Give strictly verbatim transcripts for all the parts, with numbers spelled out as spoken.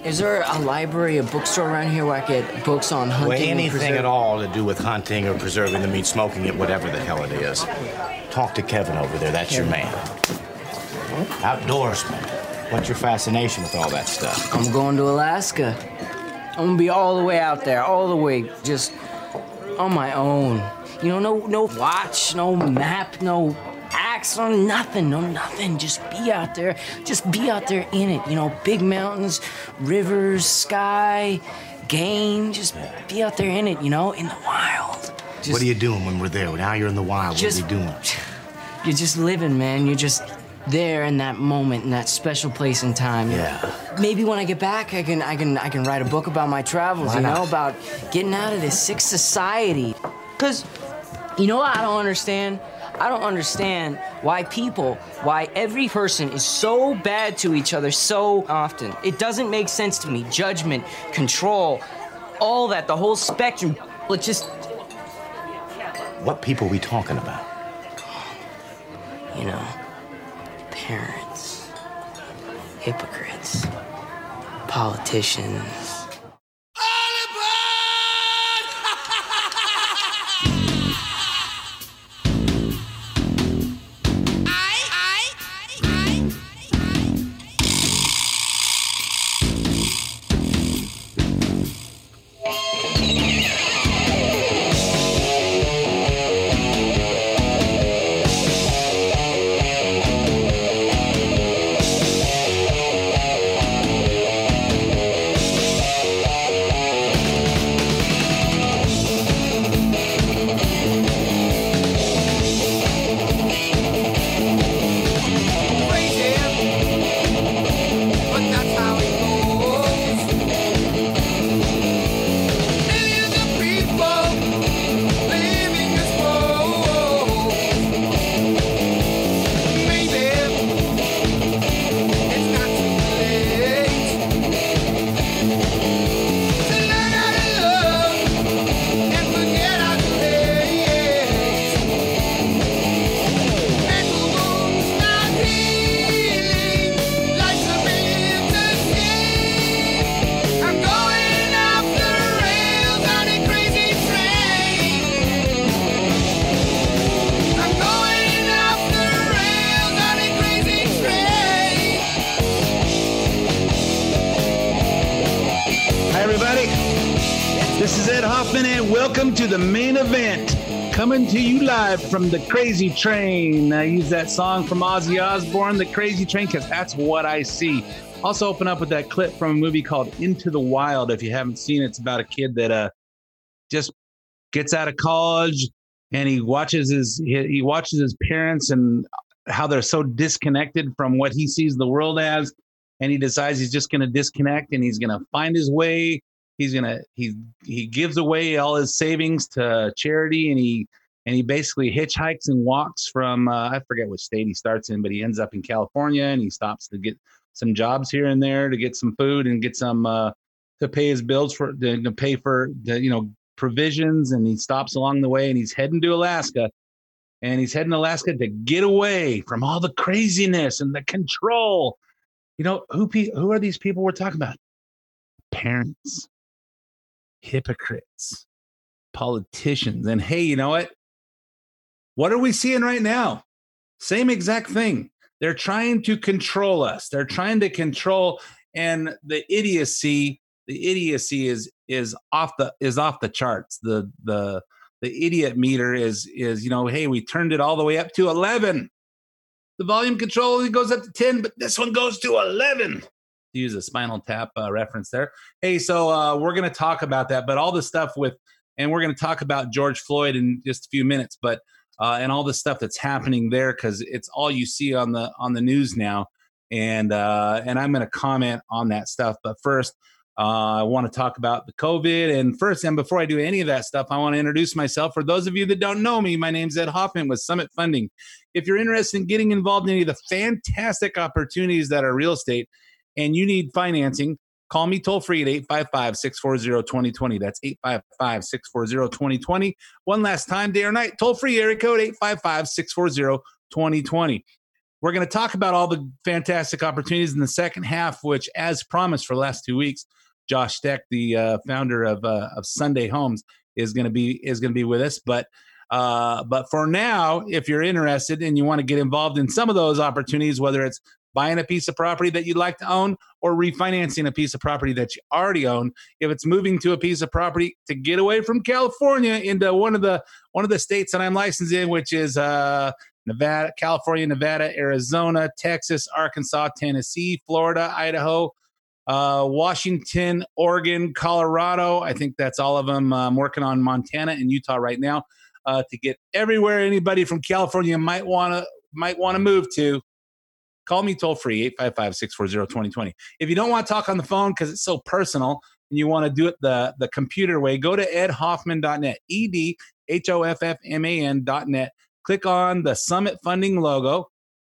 Is there a library, a bookstore around here where I get books on hunting? Well, anything preserve- at all to do with hunting or preserving the meat, smoking it, whatever the hell it is. Talk to Kevin over there. That's Kevin. Your man. Outdoorsman. What's your fascination with all that stuff? I'm going to Alaska. I'm gonna be all the way out there, all the way, just on my own. You know, no, no watch, no map, no axe, no nothing, no nothing. Just be out there. Just be out there in it. You know, big mountains, rivers, sky, game. Just be out there in it. You know, in the wild. Just, what are you doing when we're there? Now you're in the wild. Just, what are you doing? You're just living, man. You're just there in that moment, in that special place and time. Yeah. Maybe when I get back, I can, I can, I can write a book about my travels. Why you know, not? about getting out of this sick society. Cause, you know what I don't understand? I don't understand why people, why every person is so bad to each other so often. It doesn't make sense to me. Judgment, control, all that, the whole spectrum. It just. What people we talking about? You know. Parents, hypocrites, politicians. This is Ed Hoffman, and welcome to the main event. Coming to you live from the Crazy Train. I use that song from Ozzy Osbourne, The Crazy Train, because that's what I see. Also open up with that clip from a movie called Into the Wild. If you haven't seen it, it's about a kid that uh just gets out of college and he watches his he, he watches his parents and how they're so disconnected from what he sees the world as, and he decides he's just going to disconnect and he's going to find his way. He's gonna he he gives away all his savings to charity, and he and he basically hitchhikes and walks from uh, I forget which state he starts in, but he ends up in California, and he stops to get some jobs here and there to get some food and get some uh, to pay his bills for to, to pay for the, you know provisions, and he stops along the way, and he's heading to Alaska, and he's heading to Alaska to get away from all the craziness and the control. You know who who are these people we're talking about? Parents. Hypocrites, politicians. And hey, you know what? What are we seeing right now? Same exact thing. They're trying to control us. They're trying to control, and the idiocy, the idiocy is is off the is off the charts. The the the idiot meter is is, you know, hey, we turned it all the way up to eleven. The volume control only goes up to ten, but this one goes to eleven. To use a Spinal Tap uh, reference there. Hey, so uh, we're going to talk about that, but all the stuff with, and we're going to talk about George Floyd in just a few minutes, but uh, and all the stuff that's happening there, because it's all you see on the on the news now, and uh, and I'm going to comment on that stuff. But first, uh, I want to talk about the COVID. And first, and before I do any of that stuff, I want to introduce myself. For those of you that don't know me, my name's Ed Hoffman with Summit Funding. If you're interested in getting involved in any of the fantastic opportunities that are real estate, and you need financing, call me toll free at eight five five, six four zero, two zero two zero. That's eight five five, six four zero, two zero two zero. One last time, day or night, toll free area code eight five five, six four zero, two zero two zero. We're going to talk about all the fantastic opportunities in the second half, which, as promised for the last two weeks, Josh Steck, the uh, founder of uh, of Sunday Homes, is going to be is going to be with us. But uh, but for now, if you're interested and you want to get involved in some of those opportunities, whether it's buying a piece of property that you'd like to own or refinancing a piece of property that you already own, if it's moving to a piece of property to get away from California into one of the one of the states that I'm licensed in, which is uh, Nevada, California, Nevada, Arizona, Texas, Arkansas, Tennessee, Florida, Idaho, uh, Washington, Oregon, Colorado. I think that's all of them. I'm working on Montana and Utah right now uh, to get everywhere anybody from California might want to might want to move to. Call me toll free, eight five five, six four zero, two zero two zero. If you don't want to talk on the phone because it's so personal and you want to do it the, the computer way, go to ed hoffman dot net, E D H O F F M A N dot net. Click on the Summit Funding logo,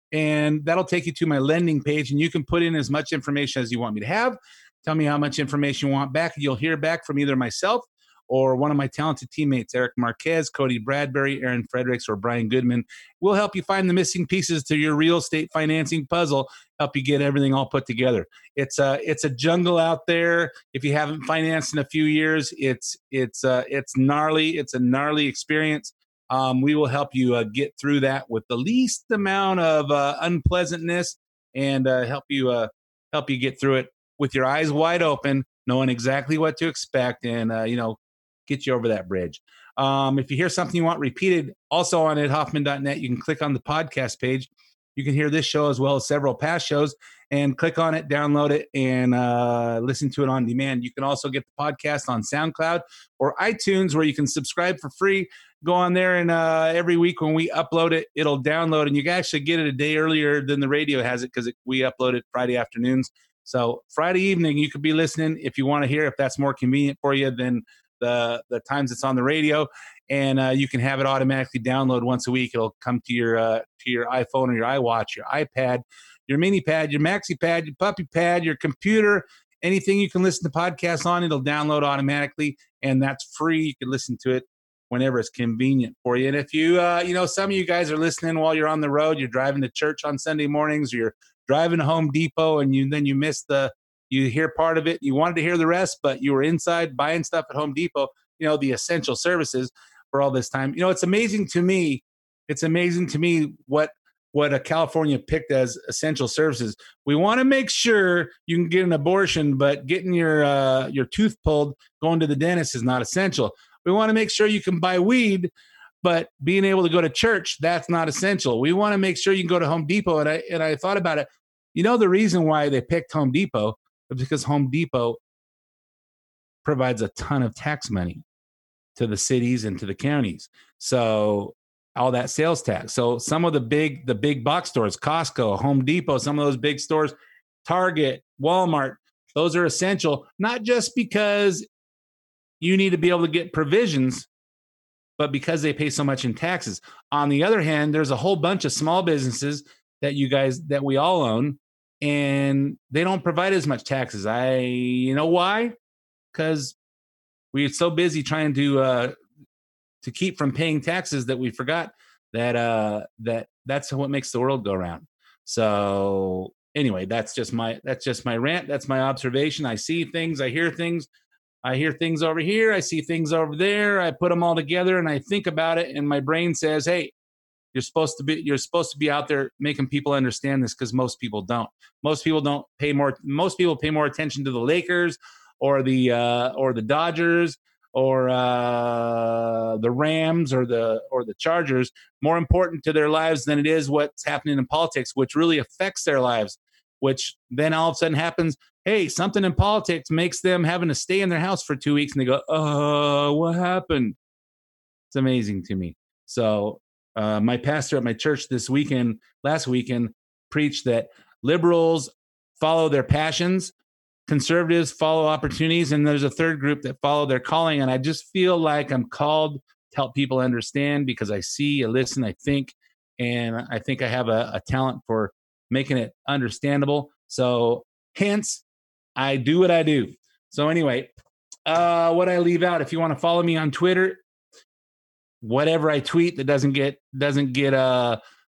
and that'll take you to my lending page, and you can put in as much information as you want me to have. Tell me how much information you want back. You'll hear back from either myself or one of my talented teammates, Eric Marquez, Cody Bradbury, Aaron Fredericks, or Brian Goodman. We'll help you find the missing pieces to your real estate financing puzzle, help you get everything all put together. It's a, it's a jungle out there. If you haven't financed in a few years, it's, it's, uh, it's gnarly. It's a gnarly experience. Um, we will help you uh, get through that with the least amount of uh, unpleasantness and uh, help you uh, help you get through it with your eyes wide open, knowing exactly what to expect, and uh, you know, get you over that bridge. Um, if you hear something you want repeated, also on ed hoffman dot net, you can click on the podcast page. You can hear this show as well as several past shows, and click on it, download it, and uh, listen to it on demand. You can also get the podcast on SoundCloud or iTunes, where you can subscribe for free. Go on there, and uh, every week when we upload it, it'll download, and you can actually get it a day earlier than the radio has it because we upload it Friday afternoons. So Friday evening, you could be listening if you want to hear, if that's more convenient for you than the the times it's on the radio. And uh, you can have it automatically download once a week. It'll come to your uh, to your iPhone or your iWatch, your iPad, your mini pad, your maxi pad, your puppy pad, your computer, anything you can listen to podcasts on, it'll download automatically, and that's free. You can listen to it whenever it's convenient for you. And if you, uh, you know, some of you guys are listening while you're on the road, you're driving to church on Sunday mornings, or you're driving to Home Depot, and you then you miss the, you hear part of it, you wanted to hear the rest, but you were inside buying stuff at Home Depot, you know, the essential services for all this time. You know, it's amazing to me. It's amazing to me what what a California picked as essential services. We want to make sure you can get an abortion, but getting your uh, your tooth pulled, going to the dentist is not essential. We want to make sure you can buy weed, but being able to go to church, that's not essential. We want to make sure you can go to Home Depot. And I and I thought about it. You know, the reason why they picked Home Depot is because Home Depot provides a ton of tax money to the cities and to the counties. So all that sales tax. So some of the big, the big box stores, Costco, Home Depot, some of those big stores, Target, Walmart, those are essential, not just because you need to be able to get provisions, but because they pay so much in taxes. On the other hand, there's a whole bunch of small businesses that you guys, that we all own, and they don't provide as much taxes. I, you know why? Because we're so busy trying to uh, to keep from paying taxes that we forgot that uh, that that's what makes the world go round. So anyway, that's just my that's just my rant. That's my observation. I see things, I hear things, I hear things over here, I see things over there. I put them all together and I think about it, and my brain says, "Hey, you're supposed to be you're supposed to be out there making people understand this," because most people don't. Most people don't pay more. Most people pay more attention to the Lakers or the uh, or the Dodgers or uh, the Rams or the or the Chargers, more important to their lives than it is what's happening in politics, which really affects their lives. Which then all of a sudden happens. Hey, something in politics makes them having to stay in their house for two weeks, and they go, "Oh, what happened?" It's amazing to me. So uh, my pastor at my church this weekend, last weekend, preached that liberals follow their passions, conservatives follow opportunities, and there's a third group that follow their calling. And I just feel like I'm called to help people understand, because I see, I listen, I think, and I think I have a, a talent for making it understandable. So hence, I do what I do. So anyway, uh, what I leave out, if you want to follow me on Twitter, whatever I tweet that doesn't get doesn't get uh,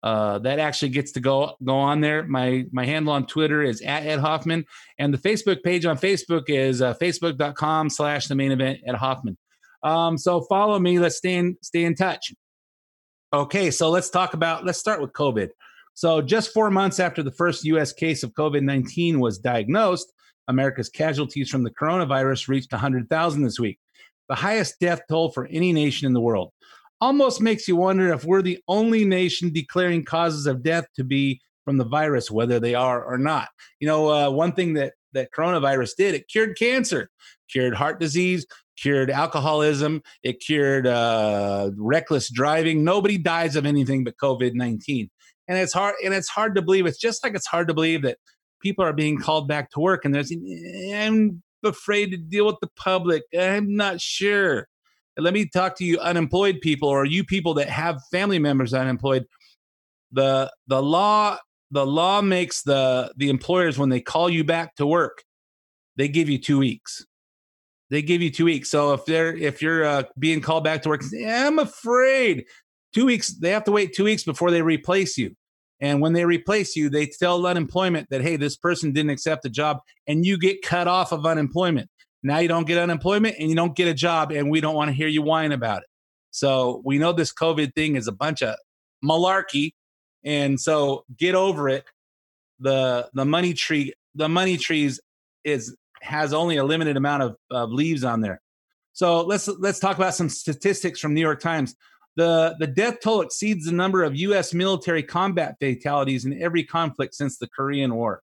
uh, that actually gets to go go on there. My my handle on Twitter is at Ed Hoffman, and the Facebook page on Facebook is uh, facebook.com slash the main event Ed Hoffman. Um, so follow me. Let's stay in stay in touch. Okay, so let's talk about. Let's start with COVID. So just four months after the first U S case of COVID nineteen was diagnosed, America's casualties from the coronavirus reached one hundred thousand this week, the highest death toll for any nation in the world. Almost makes you wonder if we're the only nation declaring causes of death to be from the virus, whether they are or not. You know, uh, one thing that, that coronavirus did, it cured cancer, cured heart disease, cured alcoholism, it cured uh, reckless driving. Nobody dies of anything but COVID nineteen. And it's hard, and it's hard to believe. It's just like it's hard to believe that people are being called back to work. And there's, I'm afraid to deal with the public. I'm not sure. Let me talk to you unemployed people, or you people that have family members unemployed. The the law the law makes the the employers, when they call you back to work, they give you two weeks. They give you two weeks. So if they're if you're uh, being called back to work, I'm afraid two weeks. They have to wait two weeks before they replace you. And when they replace you, they tell unemployment that, hey, this person didn't accept the job, and you get cut off of unemployment. Now you don't get unemployment and you don't get a job, and we don't want to hear you whine about it. So we know this COVID thing is a bunch of malarkey, and so get over it. The the money tree the money trees is has only a limited amount of, of leaves on there. So let's let's talk about some statistics from New York Times. The the death toll exceeds the number of U S military combat fatalities in every conflict since the Korean War.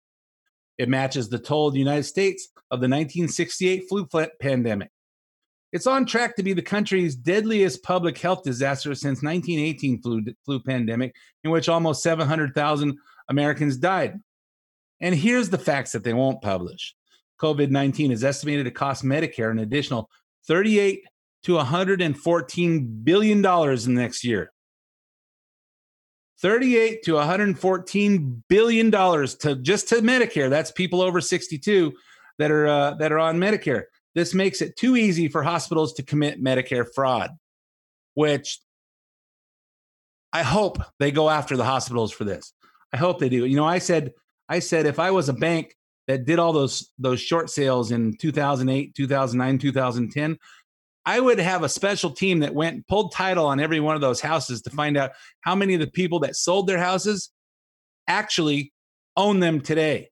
It matches the toll of the United States of the nineteen sixty-eight flu pandemic. It's on track to be the country's deadliest public health disaster since nineteen eighteen flu, flu pandemic, in which almost seven hundred thousand Americans died. And here's the facts that they won't publish. COVID nineteen is estimated to cost Medicare an additional thirty-eight to one hundred fourteen billion dollars in the next year. thirty-eight to one hundred fourteen billion dollars to just to Medicare. That's people over sixty-two that are uh, that are on Medicare. This makes it too easy for hospitals to commit Medicare fraud, which I hope they go after the hospitals for this. I hope they do. You know, I said I said if I was a bank that did all those those short sales in two thousand eight, two thousand nine, two thousand ten, I would have a special team that went and pulled title on every one of those houses to find out how many of the people that sold their houses actually own them today,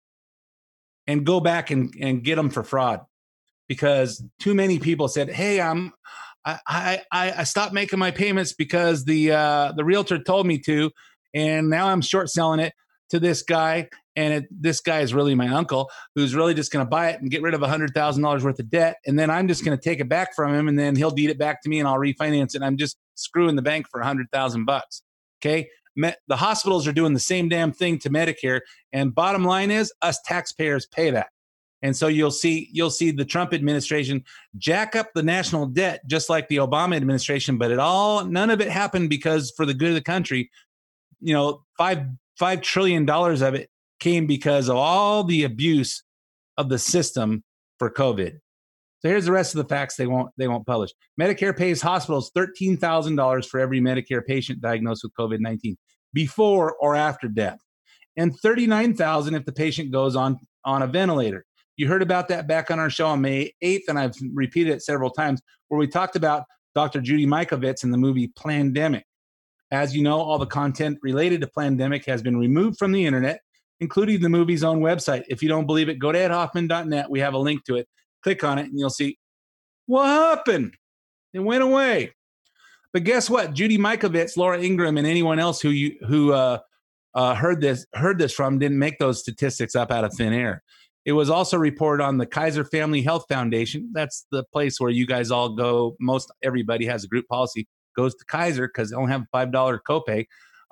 and go back and, and get them for fraud. Because too many people said, hey, I'm, I, I, I stopped making my payments because the uh, the realtor told me to, and now I'm short selling it to this guy, and it, this guy is really my uncle, who's really just going to buy it and get rid of one hundred thousand dollars worth of debt, and then I'm just going to take it back from him, and then he'll deed it back to me, and I'll refinance it, and I'm just screwing the bank for one hundred thousand bucks. Okay? Me- the hospitals are doing the same damn thing to Medicare, and bottom line is, us taxpayers pay that. And so you'll see you'll see the Trump administration jack up the national debt just like the Obama administration, but it all none of it happened because for the good of the country. You know, five five trillion dollars of it came because of all the abuse of the system for COVID. So here's the rest of the facts they won't they won't publish. Medicare pays hospitals thirteen thousand dollars for every Medicare patient diagnosed with COVID nineteen before or after death, and thirty-nine thousand dollars if the patient goes on on a ventilator. You heard about that back on our show on May eighth, and I've repeated it several times, where we talked about Doctor Judy Mikovits in the movie Plandemic. As you know, all the content related to Plandemic has been removed from the internet, including the movie's own website. If you don't believe it, go to ed hoffman dot net. We have a link to it. Click on it, and you'll see what happened. It went away. But guess what? Judy Mikovits, Laura Ingraham, and anyone else who you, who uh, uh, heard this heard this from didn't make those statistics up out of thin air. It was also reported on the Kaiser Family Health Foundation. That's the place where you guys all go. Most everybody has a group policy, goes to Kaiser because they don't have a five dollars copay.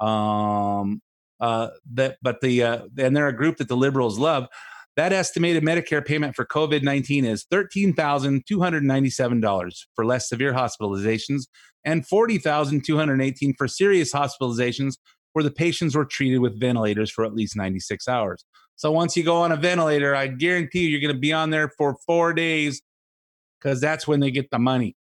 Um, uh, that, but the uh, and they're a group that the liberals love. That estimated Medicare payment for COVID nineteen is thirteen thousand two hundred ninety-seven dollars for less severe hospitalizations and forty thousand two hundred eighteen dollars for serious hospitalizations where the patients were treated with ventilators for at least ninety-six hours. So once you go on a ventilator, I guarantee you you're going to be on there for four days because that's when they get the money.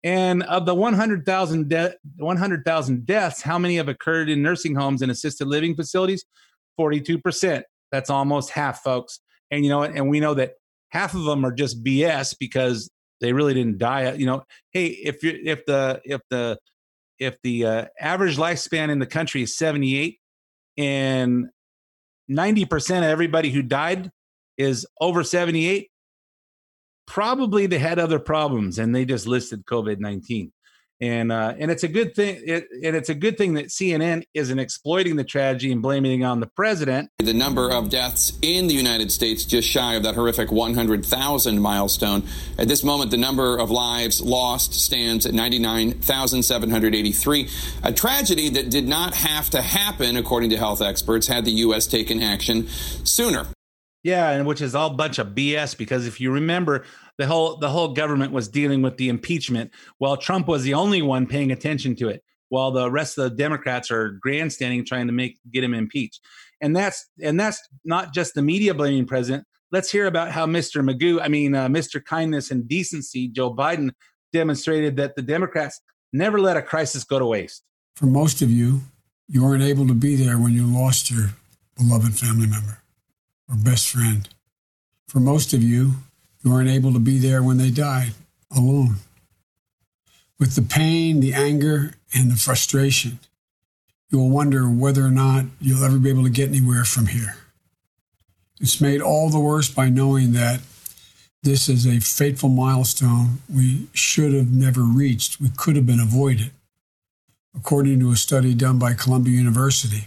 And of the one hundred thousand de- one hundred thousand deaths, how many have occurred in nursing homes and assisted living facilities? forty-two percent. That's almost half, folks. And you know what? And we know that half of them are just B S because they really didn't die. You know, hey, if you if the if the if the uh, average lifespan in the country is seventy-eight, and ninety percent of everybody who died is over seventy-eight, probably they had other problems, and they just listed COVID nineteen. And uh, and it's a good thing. It, and it's a good thing that C N N isn't exploiting the tragedy and blaming it on the president. The number of deaths in the United States just shy of that horrific one hundred thousand milestone. At this moment, the number of lives lost stands at ninety-nine thousand seven hundred eighty-three. A tragedy that did not have to happen, according to health experts, had the U S taken action sooner. Yeah, and which is all a bunch of B S, because if you remember, the whole the whole government was dealing with the impeachment, while Trump was the only one paying attention to it, while the rest of the Democrats are grandstanding trying to make get him impeached. And that's and that's not just the media blaming president. Let's hear about how Mister Magoo, I mean, uh, Mister Kindness and Decency, Joe Biden, demonstrated that the Democrats never let a crisis go to waste. For most of you, you weren't able to be there when you lost your beloved family member or best friend. For most of you, you weren't able to be there when they died alone. With the pain, the anger, and the frustration, you will wonder whether or not you'll ever be able to get anywhere from here. It's made all the worse by knowing that this is a fateful milestone we should have never reached. We could have been avoided. According to a study done by Columbia University,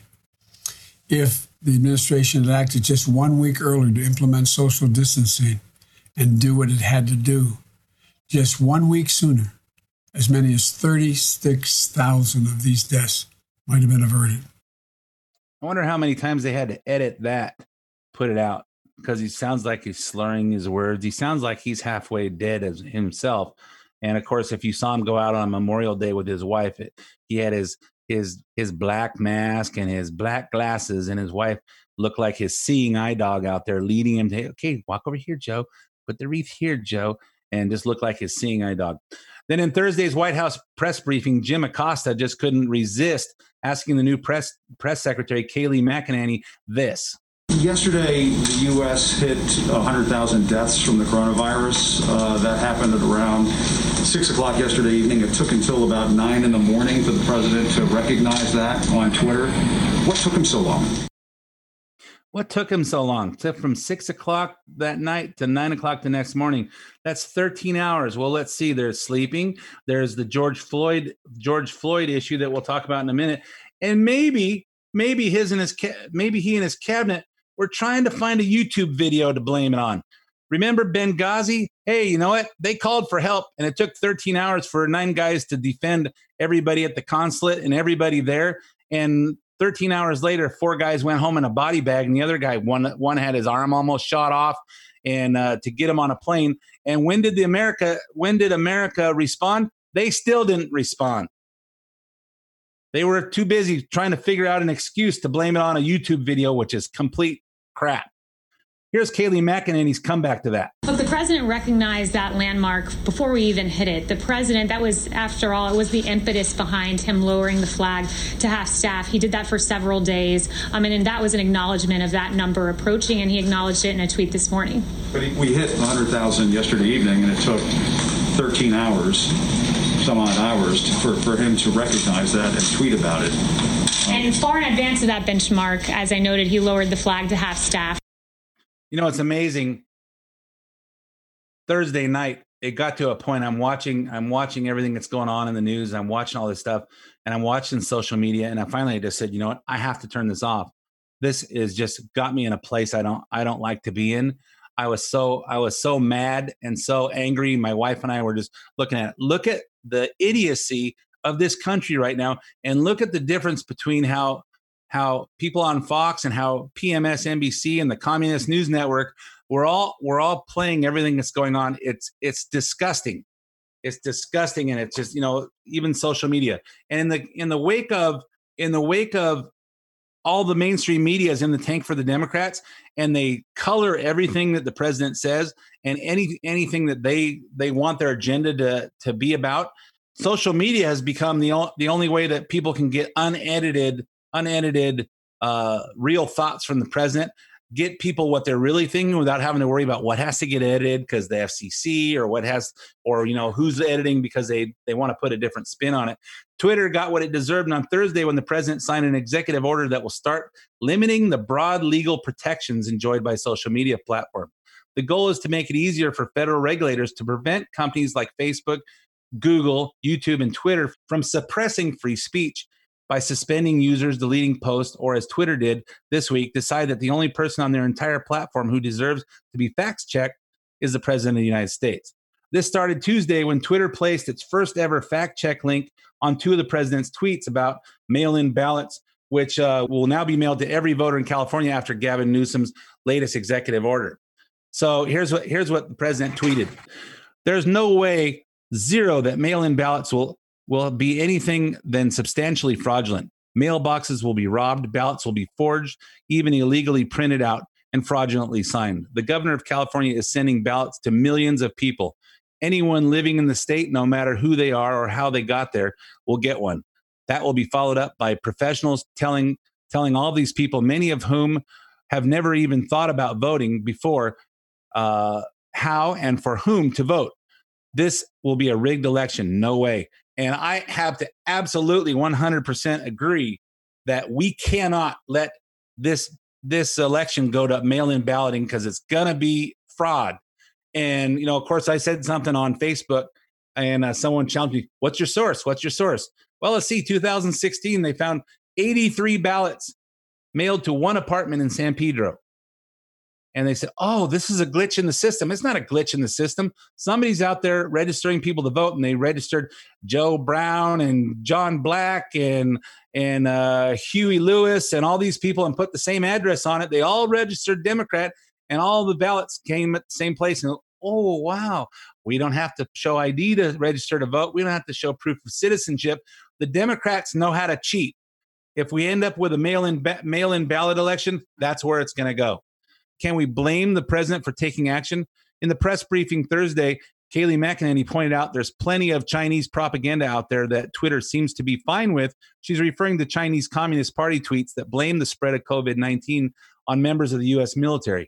if the administration had acted just one week earlier to implement social distancing and do what it had to do, just one week sooner, as many as thirty-six thousand of these deaths might have been averted. I wonder how many times they had to edit that, put it out, because he sounds like he's slurring his words. He sounds like he's halfway dead as himself. And of course, if you saw him go out on Memorial Day with his wife, it, he had his his his black mask and his black glasses, and his wife looked like his seeing eye dog out there leading him to, okay, walk over here, Joe. Put the wreath here, Joe, and just looked like his seeing eye dog. Then in Thursday's White House press briefing, Jim Acosta just couldn't resist asking the new press press secretary, Kayleigh McEnany, this. Yesterday, the U S hit one hundred thousand deaths from the coronavirus. Uh, that happened at around six o'clock yesterday evening. It took until about nine in the morning for the president to recognize that on Twitter. What took him so long? What took him so long? It took from six o'clock that night to nine o'clock the next morning. That's thirteen hours. Well, let's see. There's sleeping. There's the George Floyd George Floyd issue that we'll talk about in a minute. And maybe, maybe his and his maybe he and his cabinet were trying to find a YouTube video to blame it on. Remember Benghazi? Hey, you know what? They called for help, and it took thirteen hours for nine guys to defend everybody at the consulate and everybody there. And thirteen hours later, four guys went home in a body bag, and the other guy, one one had his arm almost shot off, and uh, to get him on a plane. And when did the America? When did America respond? They still didn't respond. They were too busy trying to figure out an excuse to blame it on a YouTube video, which is complete crap. Here's Kayleigh McEnany's comeback to that. Look, the president recognized that landmark before we even hit it. The president, that was, after all, it was the impetus behind him lowering the flag to half staff. He did that for several days. I mean, and that was an acknowledgement of that number approaching, and he acknowledged it in a tweet this morning. But we hit one hundred thousand yesterday evening, and it took thirteen hours, some odd hours, to, for, for him to recognize that and tweet about it. And far in advance of that benchmark, as I noted, he lowered the flag to half staff. You know, it's amazing. Thursday night, it got to a point. I'm watching, I'm watching everything that's going on in the news. I'm watching all this stuff, and I'm watching social media. And I finally just said, you know what? I have to turn this off. This is just got me in a place I don't, I don't like to be in. I was so, I was so mad and so angry. My wife and I were just looking at it. Look at the idiocy of this country right now, and look at the difference between how. how people on Fox and how P M S N B C and the Communist News Network, we're all we're all playing everything that's going on. It's it's disgusting. It's disgusting, and it's just, you know, even social media. And in the in the wake of in the wake of all the mainstream media is in the tank for the Democrats, and they color everything that the president says and any anything that they they want their agenda to to be about. social media has become the, o- the only way that people can get unedited, unedited, uh, real thoughts from the president, get people what they're really thinking without having to worry about what has to get edited because the F C C or what has, or, you know, who's editing because they, they want to put a different spin on it. Twitter got what it deserved on Thursday when the president signed an executive order that will start limiting the broad legal protections enjoyed by social media platforms. The goal is to make it easier for federal regulators to prevent companies like Facebook, Google, YouTube, and Twitter from suppressing free speech by suspending users, deleting posts, or as Twitter did this week, decide that the only person on their entire platform who deserves to be fact-checked is the president of the United States. This started Tuesday when Twitter placed its first ever fact-check link on two of the president's tweets about mail-in ballots, which uh, will now be mailed to every voter in California after Gavin Newsom's latest executive order. So here's what here's what the president tweeted. There's no way, zero, that mail-in ballots will will be anything than substantially fraudulent. Mailboxes will be robbed, ballots will be forged, even illegally printed out and fraudulently signed. The governor of California is sending ballots to millions of people. Anyone living in the state, no matter who they are or how they got there, will get one. That will be followed up by professionals telling telling all these people, many of whom have never even thought about voting before, uh, how and for whom to vote. This will be a rigged election. No way. And I have to absolutely one hundred percent agree that we cannot let this this election go to mail-in balloting because it's going to be fraud. And, you know, of course, I said something on Facebook and uh, someone challenged me, what's your source? What's your source? Well, let's see, two thousand sixteen, they found eighty-three ballots mailed to one apartment in San Pedro. And they said, oh, this is a glitch in the system. It's not a glitch in the system. Somebody's out there registering people to vote, and they registered Joe Brown and John Black and and uh, Huey Lewis and all these people and put the same address on it. They all registered Democrat, and all the ballots came at the same place. And oh, wow, we don't have to show I D to register to vote. We don't have to show proof of citizenship. The Democrats know how to cheat. If we end up with a mail-in ba- mail-in ballot election, that's where it's going to go. Can we blame the president for taking action? In the press briefing Thursday, Kayleigh McEnany pointed out there's plenty of Chinese propaganda out there that Twitter seems to be fine with. She's referring to Chinese Communist Party tweets that blame the spread of COVID nineteen on members of the U S military.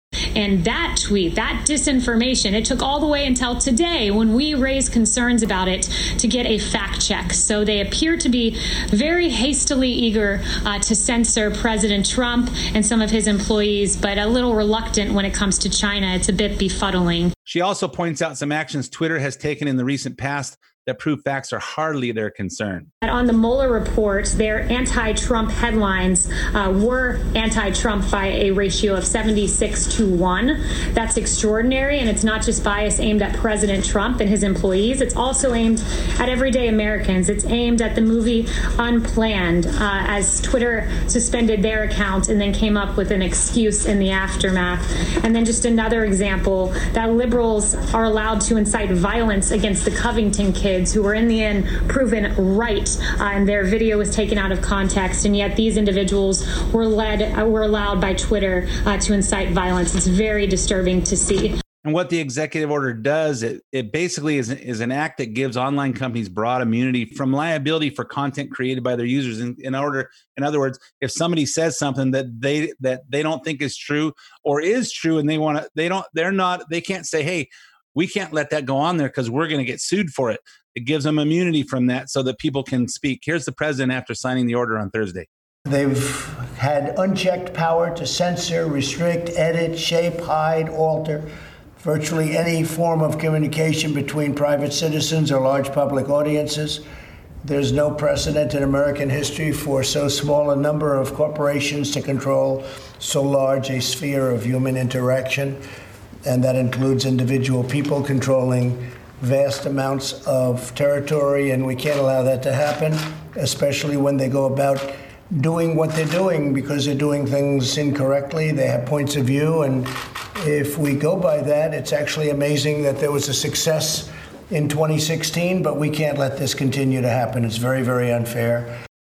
And that tweet, that disinformation, it took all the way until today when we raised concerns about it to get a fact check. So they appear to be very hastily eager uh, to censor President Trump and some of his employees, but a little reluctant when it comes to China. It's a bit befuddling. She also points out some actions Twitter has taken in the recent past that prove facts are hardly their concern. On the Mueller report, their anti-Trump headlines uh, were anti-Trump by a ratio of seventy-six to one. That's extraordinary, and it's not just bias aimed at President Trump and his employees. It's also aimed at everyday Americans. It's aimed at the movie Unplanned, uh, as Twitter suspended their account and then came up with an excuse in the aftermath. And then just another example, that liberals are allowed to incite violence against the Covington kids, who were in the end proven right, uh, and their video was taken out of context, and yet these individuals were led, uh, were allowed by Twitter uh, to incite violence. It's very disturbing to see. And what the executive order does, it, it basically is, is an act that gives online companies broad immunity from liability for content created by their users. In, in order, in other words, if somebody says something that they that they don't think is true or is true, and they want to, they don't, they're not, they can't say, hey, we can't let that go on there because we're going to get sued for it. It gives them immunity from that so that people can speak. Here's the president after signing the order on Thursday. They've had unchecked power to censor, restrict, edit, shape, hide, alter virtually any form of communication between private citizens or large public audiences. There's no precedent in American history for so small a number of corporations to control so large a sphere of human interaction, and that includes individual people controlling vast amounts of territory, and we can't allow that to happen, especially when they go about doing what they're doing, because they're doing things incorrectly. They have points of view, and if we go by that, it's actually amazing that there was a success in twenty sixteen, but we can't let this continue to happen. It's very, very unfair.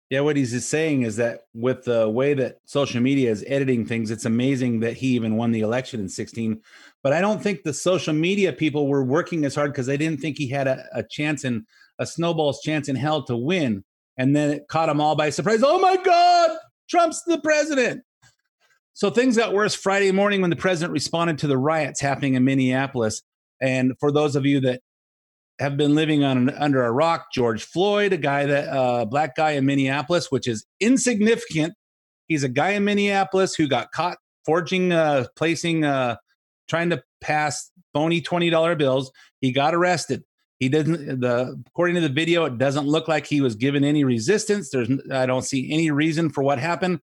Yeah, what he's just saying is that with the way that social media is editing things, it's amazing that he even won the election in sixteen. But I don't think the social media people were working as hard because they didn't think he had a, a chance in a snowball's chance in hell to win. And then it caught them all by surprise. Oh my God, Trump's the president. So things got worse Friday morning when the president responded to the riots happening in Minneapolis. And for those of you that have been living on an, under a rock, George Floyd, a guy that uh, black guy in Minneapolis, which is insignificant. He's a guy in Minneapolis who got caught forging, uh, placing, uh, trying to pass phony twenty dollar bills. He got arrested. He didn't. The according to the video, it doesn't look like he was given any resistance. There's, I don't see any reason for what happened.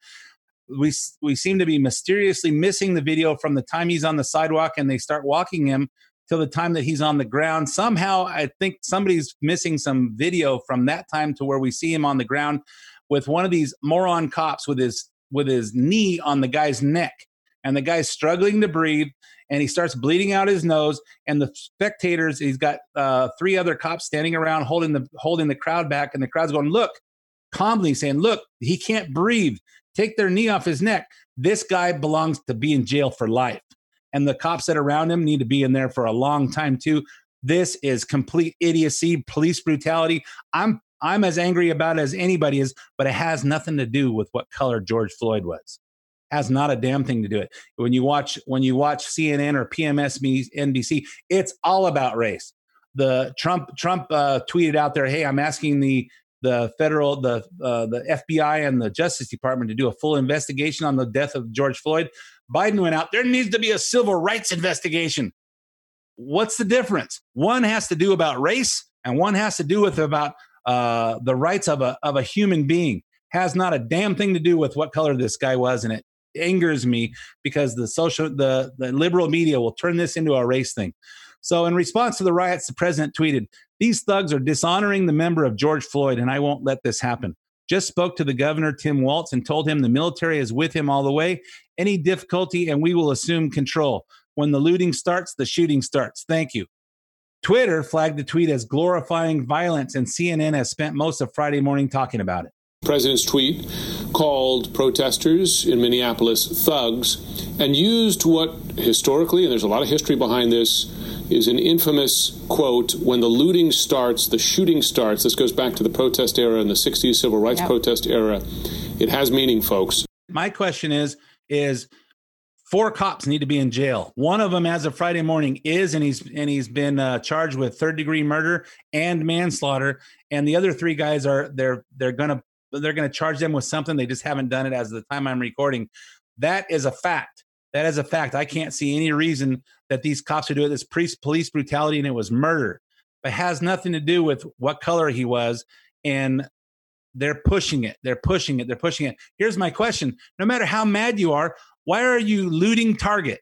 We we seem to be mysteriously missing the video from the time he's on the sidewalk and they start walking him till the time that he's on the ground. Somehow, I think somebody's missing some video from that time to where we see him on the ground with one of these moron cops with his with his knee on the guy's neck, and the guy's struggling to breathe, and he starts bleeding out his nose. And the spectators, he's got uh, three other cops standing around holding the holding the crowd back, and the crowd's going, look, calmly saying, look, he can't breathe. Take their knee off his neck. This guy belongs to be in jail for life. And the cops that are around him need to be in there for a long time too. This is complete idiocy, police brutality. I'm I'm as angry about it as anybody is, but it has nothing to do with what color George Floyd was. Has not a damn thing to do it. When you watch when you watch C N N or P M S N B C, it's all about race. The Trump Trump uh, tweeted out there, "Hey, I'm asking the the federal the uh, the F B I and the Justice Department to do a full investigation on the death of George Floyd." Biden went out, there needs to be a civil rights investigation. What's the difference? One has to do about race, and one has to do with about uh, the rights of a of a human being. Has not a damn thing to do with what color this guy was, and it angers me because the social the the liberal media will turn this into a race thing. So in response to the riots, the president tweeted, "These thugs are dishonoring the member of George Floyd, and I won't let this happen. Just spoke to the governor, Tim Walz, and told him the military is with him all the way. Any difficulty, and we will assume control. When the looting starts, the shooting starts. Thank you." Twitter flagged the tweet as glorifying violence, and C N N has spent most of Friday morning talking about it. The president's tweet called protesters in Minneapolis thugs and used what historically, and there's a lot of history behind this, is an infamous quote, "When the looting starts, the shooting starts." This goes back to the protest era and the sixties civil rights yep. protest era. It has meaning, folks. My question is, is four cops need to be in jail. One of them, as of Friday morning, is, and he's and he's been uh, charged with third degree murder and manslaughter. And the other three guys are they're they're gonna they're gonna charge them with something. They just haven't done it as of the time I'm recording. That is a fact. That is a fact. I can't see any reason that these cops are doing this police brutality, and it was murder. It has nothing to do with what color he was, and they're pushing it. They're pushing it. They're pushing it. Here's my question. No matter how mad you are, why are you looting Target?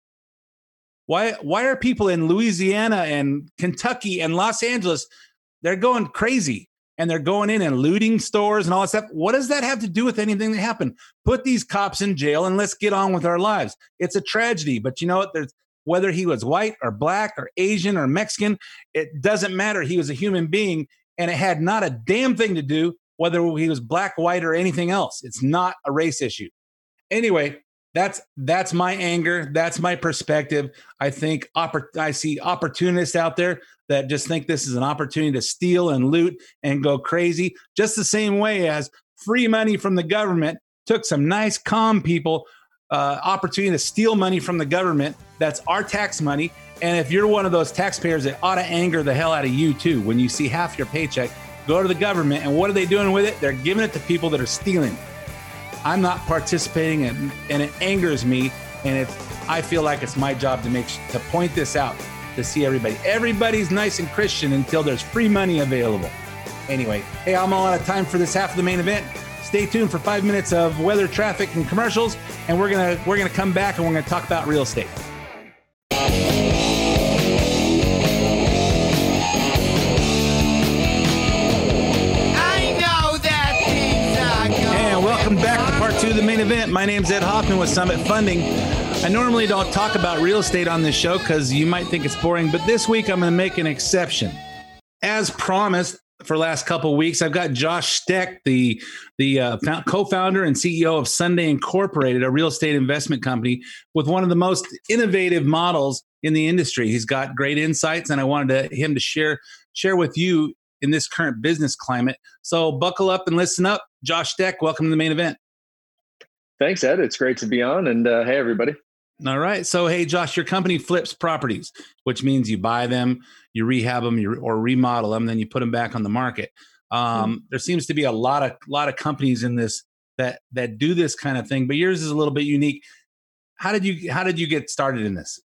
Why, why are people in Louisiana and Kentucky and Los Angeles, they're going crazy, and they're going in and looting stores and all that stuff? What does that have to do with anything that happened? Put these cops in jail and let's get on with our lives. It's a tragedy, but you know what? There's whether he was white or black or Asian or Mexican, it doesn't matter. He was a human being, and it had not a damn thing to do whether he was black, white, or anything else. It's not a race issue. Anyway, that's that's my anger. That's my perspective. I think oppor- I see opportunists out there that just think this is an opportunity to steal and loot and go crazy, just the same way as free money from the government took some nice, calm people uh, opportunity to steal money from the government. That's our tax money. And if you're one of those taxpayers, it ought to anger the hell out of you too. When you see half your paycheck go to the government, and what are they doing with it? They're giving it to people that are stealing. I'm not participating in, and it angers me. And it's, I feel like it's my job to make to point this out, to see everybody. Everybody's nice and Christian until there's free money available. Anyway, hey, I'm all out of time for this half of the main event. Stay tuned for five minutes of weather, traffic, and commercials, and we're gonna we're gonna come back and we're gonna talk about real estate. Welcome back to part two of the main event. My name's Ed Hoffman with Summit Funding. I normally don't talk about real estate on this show because you might think it's boring, but this week I'm going to make an exception. As promised, for the last couple of weeks. I've got Josh Steck, the the uh, co-founder and C E O of Sunday Incorporated, a real estate investment company with one of the most innovative models in the industry. He's got great insights, and I wanted to, him to share share with you in this current business climate. So buckle up and listen up. Josh Steck, welcome to the main event. Thanks, Ed. It's great to be on. And uh, hey, everybody. All right. So, hey, Josh, your company flips properties, which means you buy them, you rehab them, you, or remodel them, then you put them back on the market. Um, mm-hmm. There seems to be a lot of lot of companies in this that that do this kind of thing, but yours is a little bit unique. How did you How did you get started in this?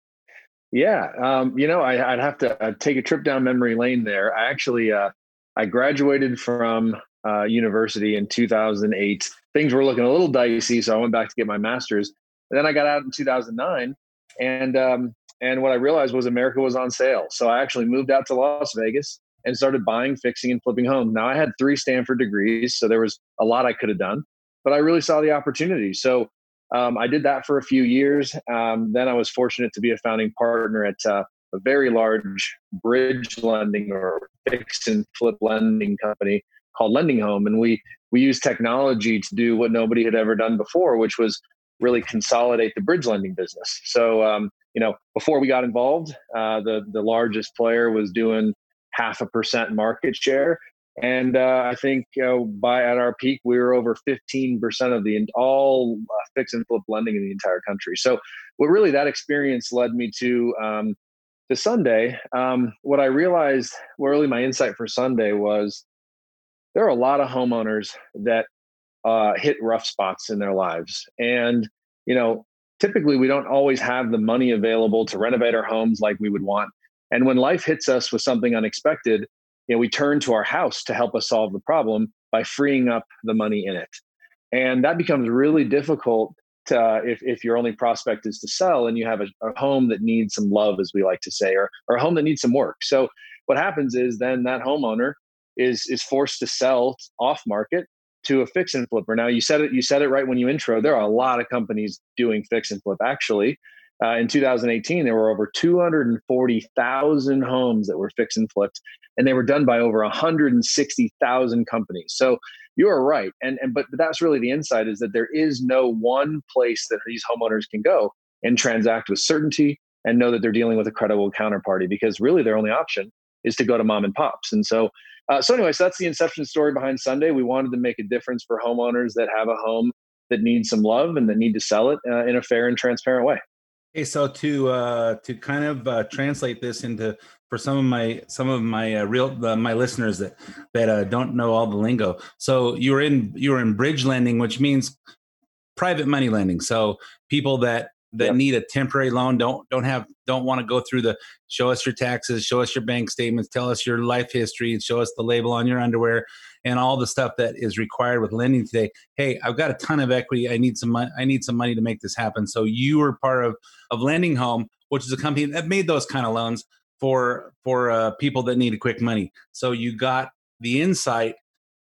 Yeah, um, you know, I, I'd have to I'd take a trip down memory lane there. I actually uh, I graduated from uh, university in two thousand eight. Things were looking a little dicey, so I went back to get my master's. And then I got out in two thousand nine, and um, and what I realized was America was on sale. So I actually moved out to Las Vegas and started buying, fixing, and flipping homes. Now I had three Stanford degrees, so there was a lot I could have done, but I really saw the opportunity. So um, I did that for a few years. Um, then I was fortunate to be a founding partner at uh, a very large bridge lending or fix and flip lending company called Lending Home, and we we used technology to do what nobody had ever done before, which was really consolidate the bridge lending business. So, um, you know, before we got involved, uh, the the largest player was doing half a percent market share, and uh, I think you know, by at our peak we were over fifteen percent of the all uh, fix and flip lending in the entire country. So, what really that experience led me to um, to Sunday. Um, what I realized, well, really my insight for Sunday was there are a lot of homeowners that Uh, hit rough spots in their lives. And, you know, typically we don't always have the money available to renovate our homes like we would want. And when life hits us with something unexpected, you know, we turn to our house to help us solve the problem by freeing up the money in it. And that becomes really difficult to, uh, if, if your only prospect is to sell and you have a, a home that needs some love, as we like to say, or, or a home that needs some work. So what happens is then that homeowner is, is forced to sell off market to a fix and flipper. Now you said it, you said it right when you intro, there are a lot of companies doing fix and flip. Actually, uh, in two thousand eighteen, there were over two hundred forty thousand homes that were fix and flipped, and they were done by over one hundred sixty thousand companies. So you are right. And, and, but that's really the insight, is that there is no one place that these homeowners can go and transact with certainty and know that they're dealing with a credible counterparty, because really their only option is to go to mom and pops. And so Uh, so anyway, so that's the inception story behind Sunday. We wanted to make a difference for homeowners that have a home that needs some love and that need to sell it uh, in a fair and transparent way. Okay, so to uh, to kind of uh, translate this into for some of my some of my uh, real uh, my listeners that that uh, don't know all the lingo. So you were in you were in bridge lending, which means private money lending. So people that that yep. need a temporary loan don't don't have don't want to go through the show us your taxes, show us your bank statements, tell us your life history, show us the label on your underwear, and all the stuff that is required with lending today. Hey, I've got a ton of equity. I need some money. I need some money to make this happen. So you were part of of Lending Home, which is a company that made those kind of loans for for uh, people that needed quick money. So you got the insight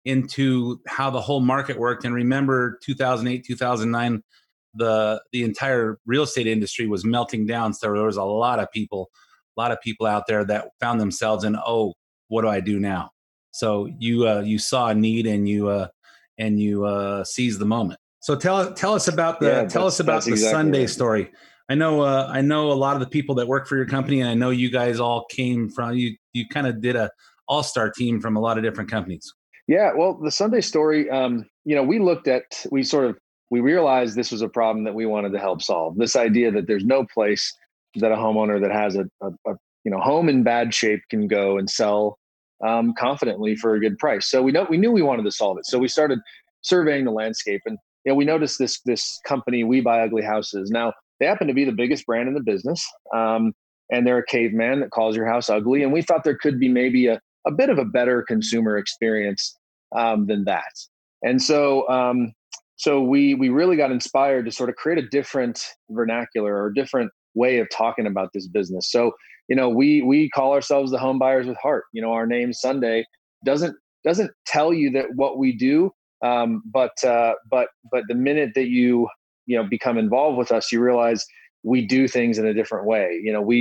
into how the whole market worked. And remember, two thousand eight, two thousand nine. the the entire real estate industry was melting down. So there was a lot of people, a lot of people out there that found themselves in, oh, what do I do now? So you uh, you saw a need and you uh, and you uh, seized the moment. So tell tell us about the yeah, tell us about the exactly Sunday right. story. I know uh, I know a lot of the people that work for your company, and I know you guys all came from you. You kind of did a all-star team from a lot of different companies. Yeah, well, the Sunday story, um, you know, we looked at we sort of. We realized this was a problem that we wanted to help solve. This idea that there's no place that a homeowner that has a, a, a you know home in bad shape can go and sell um, confidently for a good price. So we know we knew we wanted to solve it. So we started surveying the landscape, and you know we noticed this this company, We Buy Ugly Houses. Now they happen to be the biggest brand in the business, um, and they're a caveman that calls your house ugly. And we thought there could be maybe a a bit of a better consumer experience um, than that. And so. Um, So we we really got inspired to sort of create a different vernacular or different way of talking about this business. So, you know, we we call ourselves the Home Buyers with Heart. You know, our name Sunday doesn't doesn't tell you that what we do, um, but uh, but but the minute that you you know become involved with us, you realize we do things in a different way. You know, we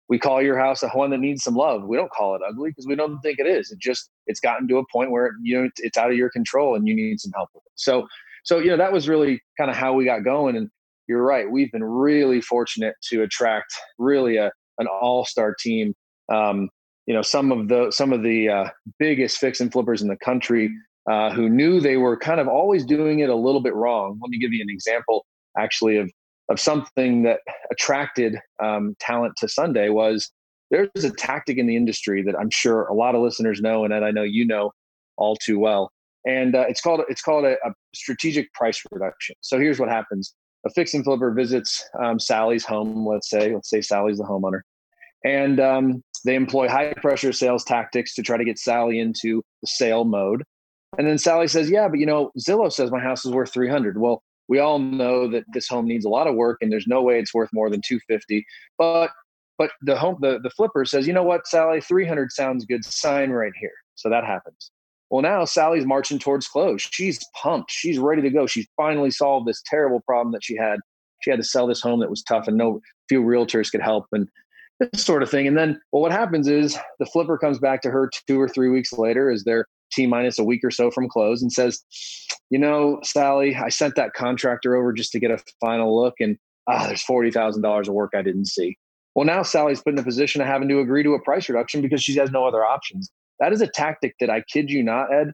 we call your house a one that needs some love. We don't call it ugly because we don't think it is. It just, it's gotten to a point where, you know, it's out of your control and you need some help with it. So, so, you know, that was really kind of how we got going. And you're right. We've been really fortunate to attract really a, an all-star team. Um, you know, some of the, some of the uh, biggest fix and flippers in the country uh, who knew they were kind of always doing it a little bit wrong. Let me give you an example actually of, of something that attracted um, talent to Sunday. Was there's a tactic in the industry that I'm sure a lot of listeners know, and that I know you know all too well. And uh, it's called it's called a, a strategic price reduction. So here's what happens: a fix and flipper visits um, Sally's home. Let's say let's say Sally's the homeowner, and um, they employ high pressure sales tactics to try to get Sally into the sale mode. And then Sally says, "Yeah, but you know, Zillow says my house is worth three hundred." Well, we all know that this home needs a lot of work and there's no way it's worth more than two fifty. But but the home the, the flipper says, "You know what, Sally, three hundred sounds good. Sign right here." So that happens. Well, now Sally's marching towards close. She's pumped. She's ready to go. She's finally solved this terrible problem that she had. She had to sell this home that was tough and no few realtors could help and this sort of thing. And then, well, what happens is the flipper comes back to her two or three weeks later as they're T minus a week or so from close and says, "You know, Sally, I sent that contractor over just to get a final look, and ah, there's forty thousand dollars of work I didn't see." Well, now Sally's put in a position of having to agree to a price reduction because she has no other options. That is a tactic that, I kid you not, Ed,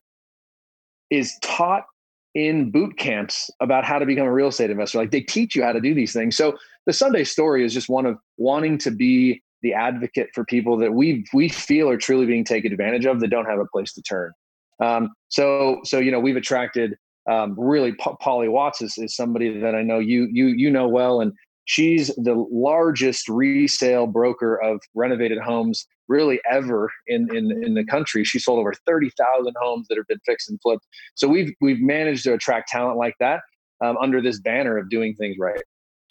is taught in boot camps about how to become a real estate investor. Like, they teach you how to do these things. So the Sunday story is just one of wanting to be the advocate for people that we we feel are truly being taken advantage of that don't have a place to turn. Um, so, so, you know, we've attracted, um, really P- Polly Watts is, is somebody that I know you, you, you know well, and she's the largest resale broker of renovated homes really ever in, in, in the country. She sold over thirty thousand homes that have been fixed and flipped. So we've, we've managed to attract talent like that, um, under this banner of doing things right.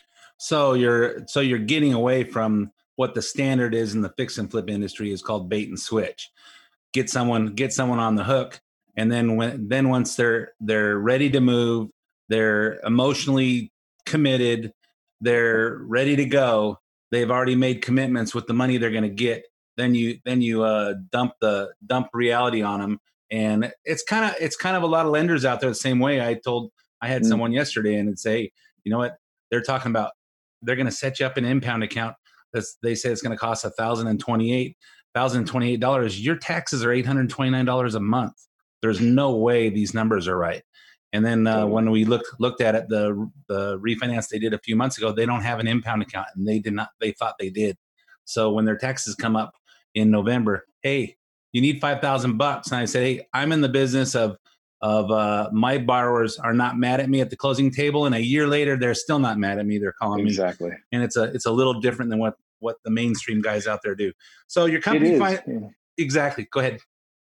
So you're, so you're getting away from what the standard is in the fix and flip industry is called bait and switch. Get someone, get someone on the hook. And then when, then once they're, they're ready to move, they're emotionally committed, they're ready to go, they've already made commitments with the money they're going to get. Then you, then you uh, dump the dump reality on them. And it's kind of, it's kind of a lot of lenders out there the same way. I told, I had mm. someone yesterday and it'd say, you know what, they're talking about, they're going to set you up an impound account. That's, they say it's going to cost one thousand twenty-eight dollars. Your taxes are eight hundred twenty-nine dollars a month. There's no way these numbers are right. And then uh, when we looked looked at it, the the refinance they did a few months ago, they don't have an impound account, and they did not. They thought they did. So when their taxes come up in November, hey, you need five thousand bucks, and I said, hey, I'm in the business of of uh, my borrowers are not mad at me at the closing table, and a year later they're still not mad at me. They're calling exactly. me exactly, and it's a it's a little different than what what the mainstream guys out there do. So your company, find, yeah. exactly. Go ahead.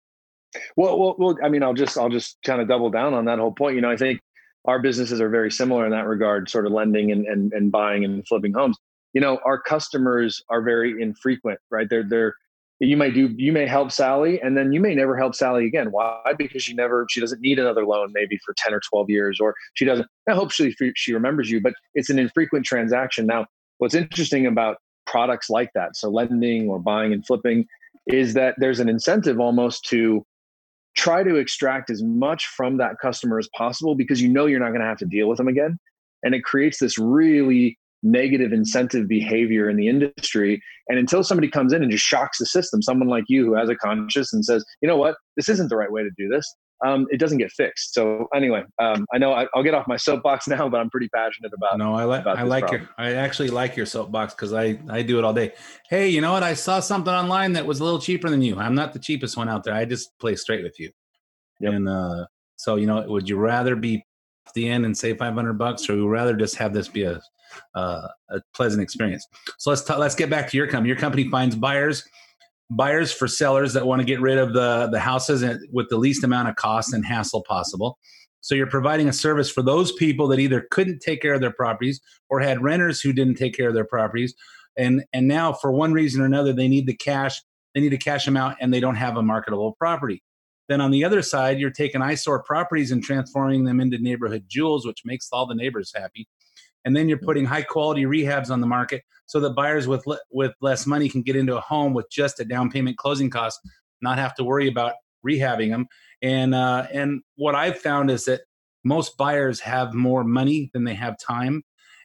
Well, well, well, I mean, I'll just, I'll just kind of double down on that whole point. You know, I think our businesses are very similar in that regard, sort of lending and, and, and buying and flipping homes. You know, our customers are very infrequent, right? They're, they're, you may do, you may help Sally and then you may never help Sally again. Why? Because she never, she doesn't need another loan maybe for ten or twelve years, or she doesn't, I hope she, she remembers you, but it's an infrequent transaction. Now, what's interesting about products like that, so lending or buying and flipping, is that there's an incentive almost to try to extract as much from that customer as possible, because you know you're not going to have to deal with them again. And it creates this really negative incentive behavior in the industry. And until somebody comes in and just shocks the system, someone like you who has a conscience and says, you know what, this isn't the right way to do this, um, it doesn't get fixed. So anyway, um, I know I, I'll get off my soapbox now, but I'm pretty passionate about. No, I like I like problem. your I actually like your soapbox because I I do it all day. Hey, you know what? I saw something online that was a little cheaper than you. I'm not the cheapest one out there. I just play straight with you. Yep. And uh, so you know, would you rather be at the end and save five hundred bucks, or would you rather just have this be a uh, a pleasant experience? So let's talk, let's get back to your company. Your company finds buyers. Buyers for sellers that want to get rid of the, the houses with the least amount of cost and hassle possible. So you're providing a service for those people that either couldn't take care of their properties or had renters who didn't take care of their properties. And, and now for one reason or another, they need the cash, they need to cash them out and they don't have a marketable property. Then on the other side, you're taking eyesore properties and transforming them into neighborhood jewels, which makes all the neighbors happy. And then you're putting high quality rehabs on the market so that buyers with le- with less money can get into a home with just a down payment closing cost, not have to worry about rehabbing them. And uh, and what I've found is that most buyers have more money than they have time,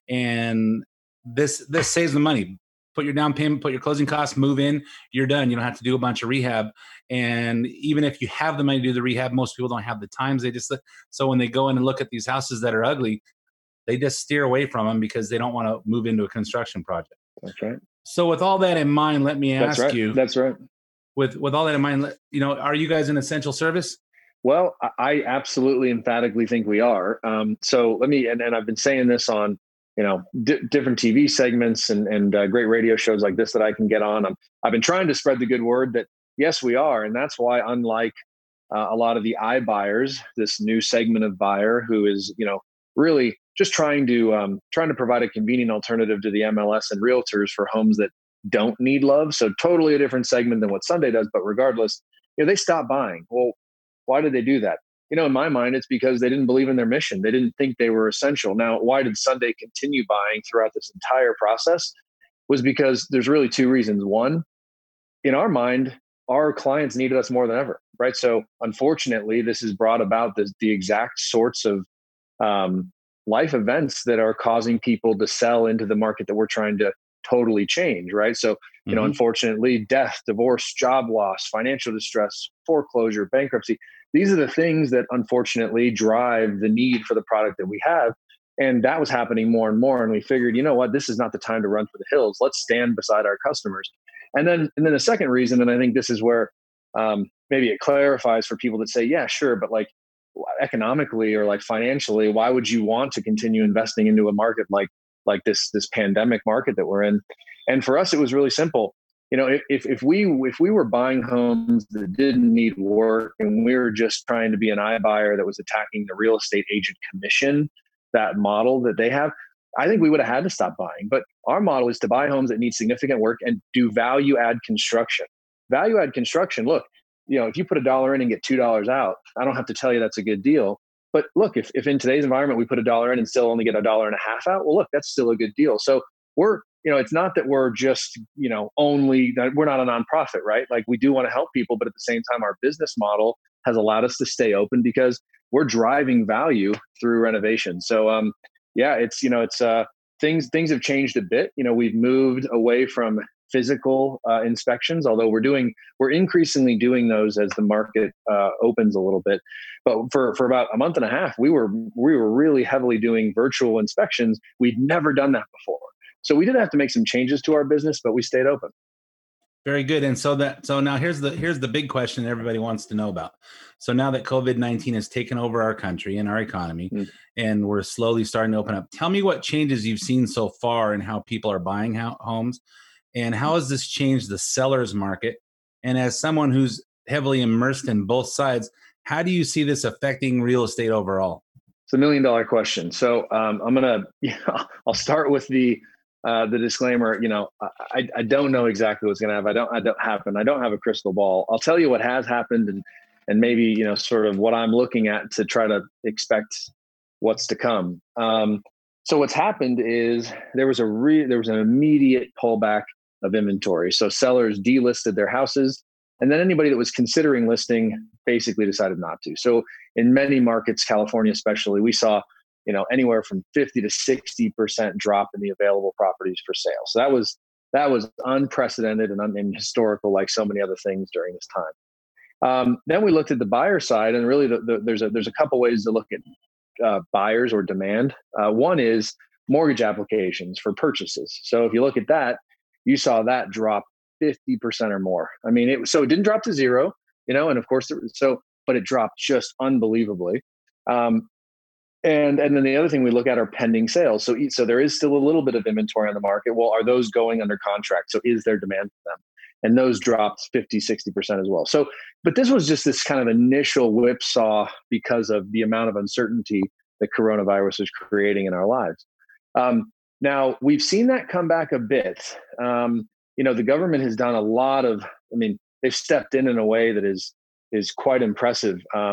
and this this saves them money. Put your down payment, put your closing costs, move in, you're done. You don't have to do a bunch of rehab. And even if you have the money to do the rehab, most people don't have the times. They just so when they go in and look at these houses that are ugly, they just steer away from them because they don't want to move into a construction project. That's right. So with all that in mind, let me ask That's right. you. That's right. With with all that in mind, you know, are you guys an essential service? Well, I absolutely emphatically think we are. Um, so let me, and, and I've been saying this on, you know, di- different T V segments and, and uh, great radio shows like this that I can get on. I'm, I've been trying to spread the good word that yes, we are. And that's why, unlike uh, a lot of the iBuyers, this new segment of buyer who is, you know, really just trying to, um, trying to provide a convenient alternative to the M L S and realtors for homes that don't need love. So totally a different segment than what Sunday does. But regardless, you know, they stopped buying. Well, why did they do that? You know, in my mind, it's because they didn't believe in their mission. They didn't think they were essential. Now, why did Sunday continue buying throughout this entire process? Was because there's really two reasons. One, in our mind, our clients needed us more than ever, right? So unfortunately, this has brought about this, the exact sorts of um, life events that are causing people to sell into the market that we're trying to totally change, right? So, you know, mm-hmm. unfortunately, death, divorce, job loss, financial distress, foreclosure, bankruptcy, these are the things that unfortunately drive the need for the product that we have. And that was happening more and more. And we figured, you know what, this is not the time to run for the hills. Let's stand beside our customers. And then, and then the second reason, and I think this is where um, maybe it clarifies for people that say, yeah, sure, but like economically or like financially, why would you want to continue investing into a market like like this this pandemic market that we're in? And for us, it was really simple. You know, if if we if we were buying homes that didn't need work and we were just trying to be an iBuyer that was attacking the real estate agent commission, that model that they have, I think we would have had to stop buying. But our model is to buy homes that need significant work and do value add construction. Value add construction, look, you know, if you put a dollar in and get two dollars out, I don't have to tell you that's a good deal. But look, if, if in today's environment we put a dollar in and still only get a dollar and a half out, well, look, that's still a good deal. So we're, you know, it's not that we're just, you know, only that we're not a nonprofit, right? Like we do want to help people, but at the same time, our business model has allowed us to stay open because we're driving value through renovation. So, um, yeah, it's, you know, it's uh, things things have changed a bit. You know, we've moved away from physical uh, inspections, although we're doing, we're increasingly doing those as the market uh, opens a little bit. But for, for about a month and a half, we were, we were really heavily doing virtual inspections. We'd never done that before. So we did have to make some changes to our business, but we stayed open. Very good. And so that, so now here's the, here's the big question everybody wants to know about. So now that COVID nineteen has taken over our country and our economy, mm. and we're slowly starting to open up, tell me what changes you've seen so far in how people are buying homes. And how has this changed the seller's market? And as someone who's heavily immersed in both sides, how do you see this affecting real estate overall? It's a million dollar question. So um, I'm going to, you know, I'll start with the uh, the disclaimer. You know, I, I don't know exactly what's going to happen. I don't, I don't happen. I don't have a crystal ball. I'll tell you what has happened and, and maybe, you know, sort of what I'm looking at to try to expect what's to come. Um, so what's happened is there was a re- there was an immediate pullback of inventory. So sellers delisted their houses, and then anybody that was considering listing basically decided not to. So in many markets, California especially, we saw, you know, anywhere from fifty to sixty percent drop in the available properties for sale. So that was that was unprecedented and, un- and historical, like so many other things during this time. Um, then we looked at the buyer side, and really the, the, there's a there's a couple ways to look at uh, buyers or demand. Uh, one is mortgage applications for purchases. So if you look at that, you saw that drop fifty percent or more. I mean, it so it didn't drop to zero, you know, and of course, so, but it dropped just unbelievably. Um, and, and then the other thing we look at are pending sales. So, so there is still a little bit of inventory on the market. Well, are those going under contract? So is there demand for them? And those dropped fifty, sixty percent as well. So, but this was just this kind of initial whipsaw because of the amount of uncertainty that coronavirus is creating in our lives. Um, Now, we've seen that come back a bit. Um, you know, the government has done a lot of, I mean, they've stepped in in a way that is is quite impressive. Um,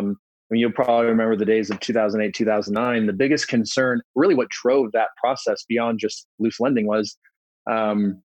mean, you'll probably remember the days of two thousand eight, two thousand nine. The biggest concern, really what drove that process beyond just loose lending was, um,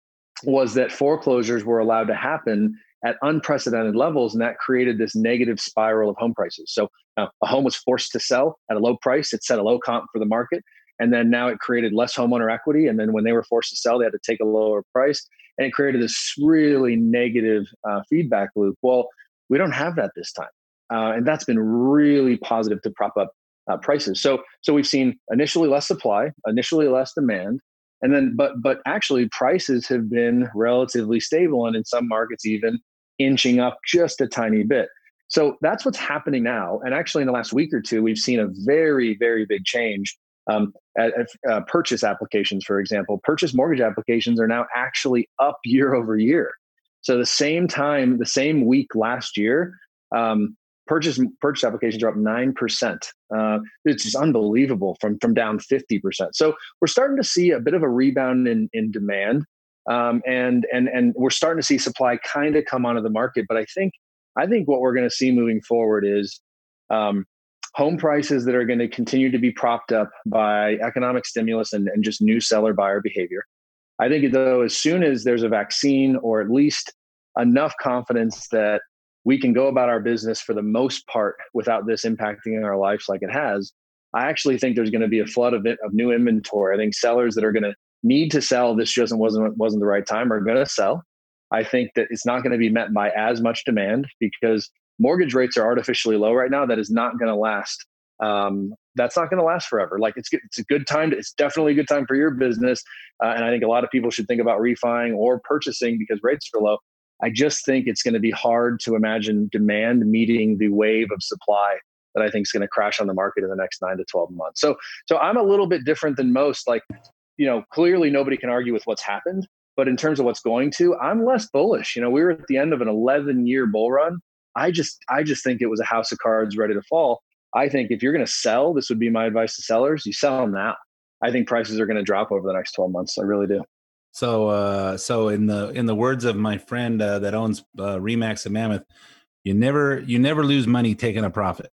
was that foreclosures were allowed to happen at unprecedented levels. And that created this negative spiral of home prices. So uh, a home was forced to sell at a low price. It set a low comp for the market. And then now it created less homeowner equity. And then when they were forced to sell, they had to take a lower price. And it created this really negative uh, feedback loop. Well, we don't have that this time. Uh, and that's been really positive to prop up uh, prices. So, so we've seen initially less supply, initially less demand, and then, but, but actually prices have been relatively stable, and in some markets even inching up just a tiny bit. So that's what's happening now. And actually, in the last week or two, we've seen a very, very big change. Um, at, at uh, purchase applications, for example, purchase mortgage applications are now actually up year over year. So the same time, the same week last year. Um, Purchase purchase applications are up nine percent. Uh, it's just unbelievable from, from down fifty percent. So we're starting to see a bit of a rebound in, in demand. Um, and, and, and we're starting to see supply kind of come onto the market. But I think, I think what we're going to see moving forward is um, home prices that are going to continue to be propped up by economic stimulus and, and just new seller buyer behavior. I think, though, as soon as there's a vaccine or at least enough confidence that we can go about our business for the most part without this impacting our lives like it has, I actually think there's going to be a flood of, it, of new inventory. I think sellers that are going to need to sell, this just wasn't, wasn't the right time, are going to sell. I think that it's not going to be met by as much demand because mortgage rates are artificially low right now. That is not going to last. Um, that's not going to last forever. Like it's it's a good time. To, it's definitely a good time for your business. Uh, and I think a lot of people should think about refining or purchasing because rates are low. I just think it's going to be hard to imagine demand meeting the wave of supply that I think is going to crash on the market in the next nine to twelve months. So, so I'm a little bit different than most. Like, you know, clearly nobody can argue with what's happened, but in terms of what's going to, I'm less bullish. You know, we were at the end of an eleven year bull run. I just, I just think it was a house of cards ready to fall. I think if you're going to sell, this would be my advice to sellers: you sell them now. I think prices are going to drop over the next twelve months. I really do. So, uh, so in the in the words of my friend uh, that owns uh, Remax and Mammoth, you never you never lose money taking a profit.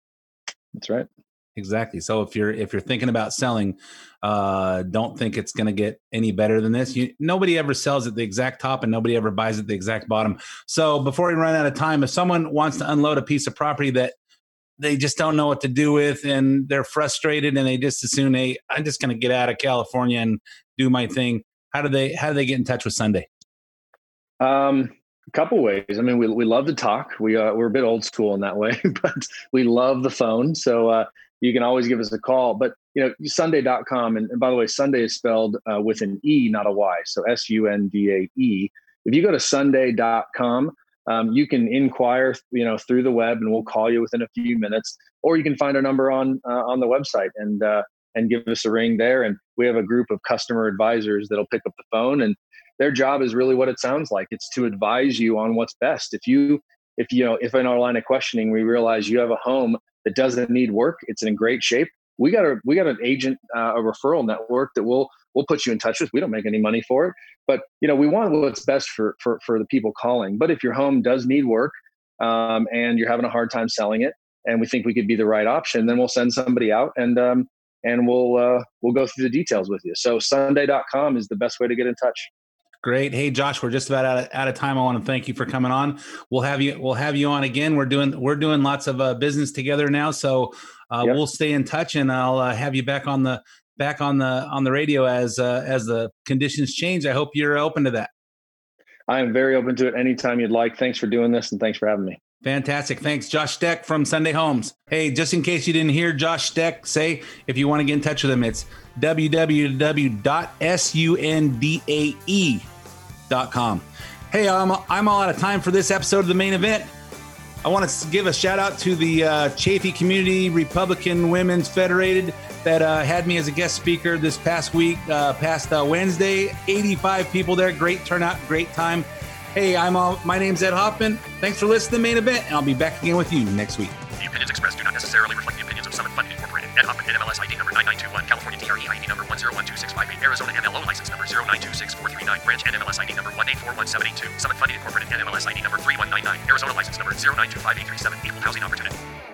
That's right. Exactly. So if you're if you're thinking about selling, uh, don't think it's going to get any better than this. You, nobody ever sells at the exact top, and nobody ever buys at the exact bottom. So before we run out of time, if someone wants to unload a piece of property that they just don't know what to do with, and they're frustrated, and they just assume, hey, I'm just going to get out of California and do my thing. How do they how do they get in touch with Sunday? Um, a couple ways. I mean, we we love to talk. We uh, we're a bit old school in that way, but we love the phone. So uh, you can always give us a call. But you know, Sunday dot com, and, and by the way, Sunday is spelled uh, with an E, not a Y. So S U N D A E. If you go to Sunday dot com, um, you can inquire, you know, through the web, and we'll call you within a few minutes. Or you can find our number on uh, on the website and. Uh, and give us a ring there. And we have a group of customer advisors that'll pick up the phone, and their job is really what it sounds like. It's to advise you on what's best. If you, if you know, if in our line of questioning, we realize you have a home that doesn't need work, it's in great shape. We got a, we got an agent, uh, a referral network that we'll, we'll put you in touch with. We don't make any money for it, but you know, we want what's best for, for, for the people calling. But if your home does need work, um, and you're having a hard time selling it, and we think we could be the right option, then we'll send somebody out and, um, and we'll uh, we'll go through the details with you. So Sunday dot com is the best way to get in touch. Great. Hey, Josh, we're just about out of, out of time. I want to thank you for coming on. We'll have you we'll have you on again. We're doing we're doing lots of uh, business together now, so uh, yep. We'll stay in touch, and I'll uh, have you back on the back on the on the radio as uh, as the conditions change. I hope you're open to that. I am very open to it anytime you'd like. Thanks for doing this, and thanks for having me. Fantastic. Thanks, Josh Steck from Sunday Homes. Hey, just in case you didn't hear Josh Steck say, if you want to get in touch with him, it's w w w dot sundae dot com. Hey, I'm, I'm all out of time for this episode of The Main Event. I want to give a shout out to the uh, Chaffee Community Republican Women's Federated that uh, had me as a guest speaker this past week, uh, past uh, Wednesday. eighty-five people there. Great turnout, great time. Hey, I'm all, my name's Ed Hoffman. Thanks for listening to The Main Event, and I'll be back again with you next week. The opinions expressed do not necessarily reflect the opinions of Summit Funding Incorporated. Ed Hoffman, N M L S I D number nine nine two one, California T R E I D number one zero one two six five eight, Arizona M L O license number zero nine two six four three nine, branch N M L S I D number one eight four one seven eight two, Summit Funding Incorporated N M L S I D number three one nine nine, Arizona license number zero nine two five eight three seven, equal housing opportunity.